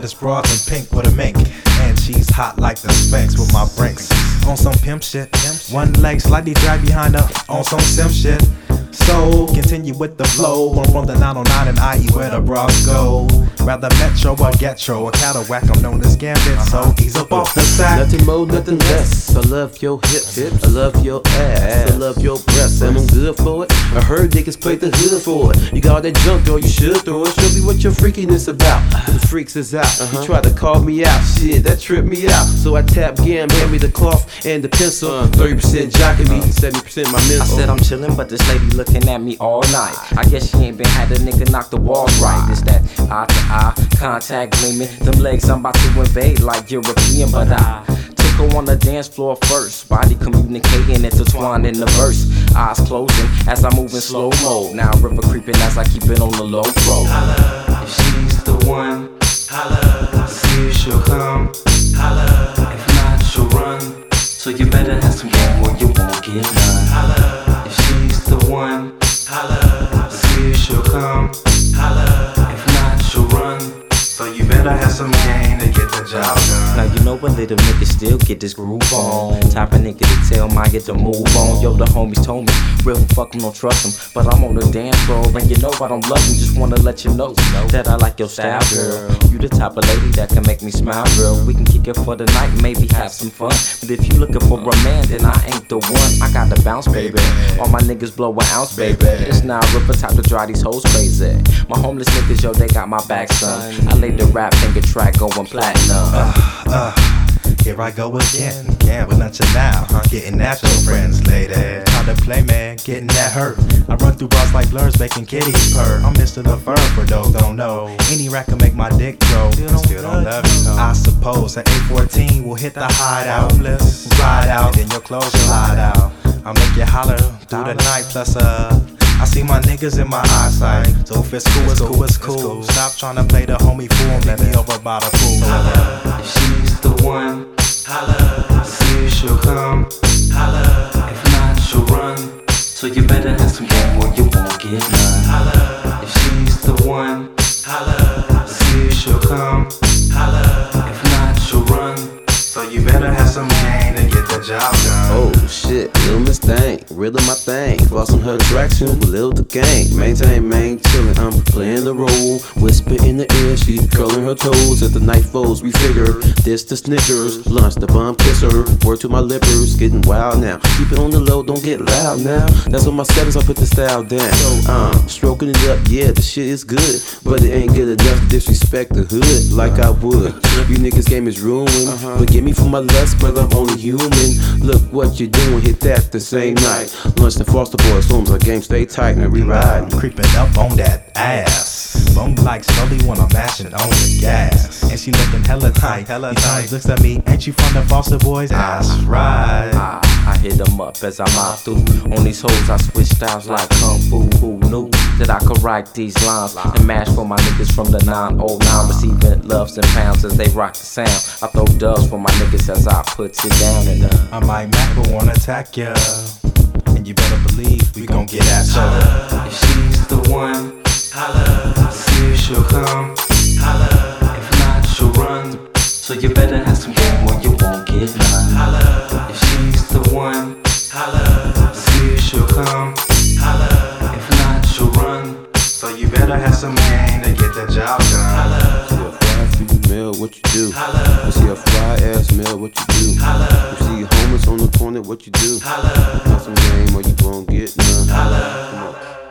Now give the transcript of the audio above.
hottest broad in pink with a mink. And she's hot like the Sphinx with my brinks. On some pimp shit. One leg slightly dragged behind her on some sim shit. So continue with the flow. I'm from the 909 and IE where the bras go. Rather Metro or Getro or Cadillac, I'm known as Gambit, so ease up off the sack. Nothing more, nothing less. I love your hips, I love your ass, I love your breasts, and I'm good for it. I heard niggas play the hood for it. You got that junk, girl, you should throw it. Show me what your freakiness about. The freaks is out. You try to call me out, shit, that tripped me out. So I tap Gam, hand me the cloth and the pencil. 30% jocking me, 70% my mental. I said I'm chillin', but this lady looking at me all night. I guess she ain't been had a nigga knock the walls right. It's that eye to eye contact gleaming. Them legs I'm about to invade like European, but I took her on the dance floor first. Body communicating, intertwined in the verse. Eyes closing as I move in slow mo. Now river creeping as I keep it on the low pro. Holla, if she's the one. Holla, see if she'll come. Holla, if not, she'll run. So you better have some game or you won't get none. Holla, if she's the one. Holla, see if she'll come. Holla, if not, she'll run. So you better have some game to get the job done. Now you know a little nigga still get this groove on. Type of nigga to tell my get to move on. Yo, the homies told me, real fuck him, don't trust him. But I'm on the dance floor and you know I don't love him. Just wanna let you know that I like your style, girl. You the type of lady that can make me smile, girl. We can kick it for the night, maybe have some fun. But if you looking for a man, then I ain't the one. I got to bounce, baby. All my niggas blow an ounce, baby. It's now River type to drive these hoes crazy. My homeless niggas, yo, they got my back, son. I laid the rap finger track going platinum. Here I go again, with nothing now. Getting at your friends, lady. Try to play, man, getting that hurt. I run through bars like blurs, making kitties purr. I'm Mr. LaFur for those don't know. Any rack can make my dick grow. Still don't love you. I suppose at 814 we'll hit the hideout. Ride out, then your clothes slide out. I'll make you holler through the night. Plus, I see my niggas in my eyesight. So if it's cool, it's cool, it's cool. Stop trying to play the homie fool and let me over by the pool. Holla, if she's the one. Holla, see if she'll come. Holla, if not, she'll run. So you better have some game or you won't get none. Holla, if she's the one. Holla, see if she'll come. Holla, if not, she'll run. So you better have some game to get the job done. Oh shit, Lil Miss Thing, really my thing. Floss on her traction with Lil the gang. Maintain, chillin', I'm playing the role. Whisper in the ear, she curling her toes. As the night falls, we figure this the Snickers. Lunch the bum kisser, word to my lippers. Getting wild now, keep it on the low, don't get loud now. That's on my settings, I put the style down. Stroking it up, yeah, the shit is good. But it ain't good enough to disrespect the hood like I would. You niggas game is ruined, forgive me for my lust, but I'm only human. Look what you doing, hit that the same night. Lunch the Foster Boys, homes our game stay tight, and we ride. Creeping up on that ass. Bone like slowly when I'm mashing on the gas. And she looking hella tight. He looks at me, ain't you from the Foster Boys? That's right. I hit them up as I mop through. On these hoes I switch styles like Kung Fu. Who knew that I could write these lines and mash for my niggas from the 909, receiving loves and pounds as they rock the sound. I throw dubs for my niggas as I put it down and I might Mac but wanna attack ya. And you better believe we gon' get at ya. Holla, if she's the one. Holla, see if she'll come. Holla, if not, she'll run. So you better have some game or you won't get none. Holla, if she's the one. Holla, see if she'll come. Holla, if not, she'll run. So you better have some game to get the job done. Holla, See a fly female, what you do? Holla, You see a fly ass male, what you do? Holla, You see homeless on the corner, what you do? holla, Have some game or you won't get none. holla. Come on.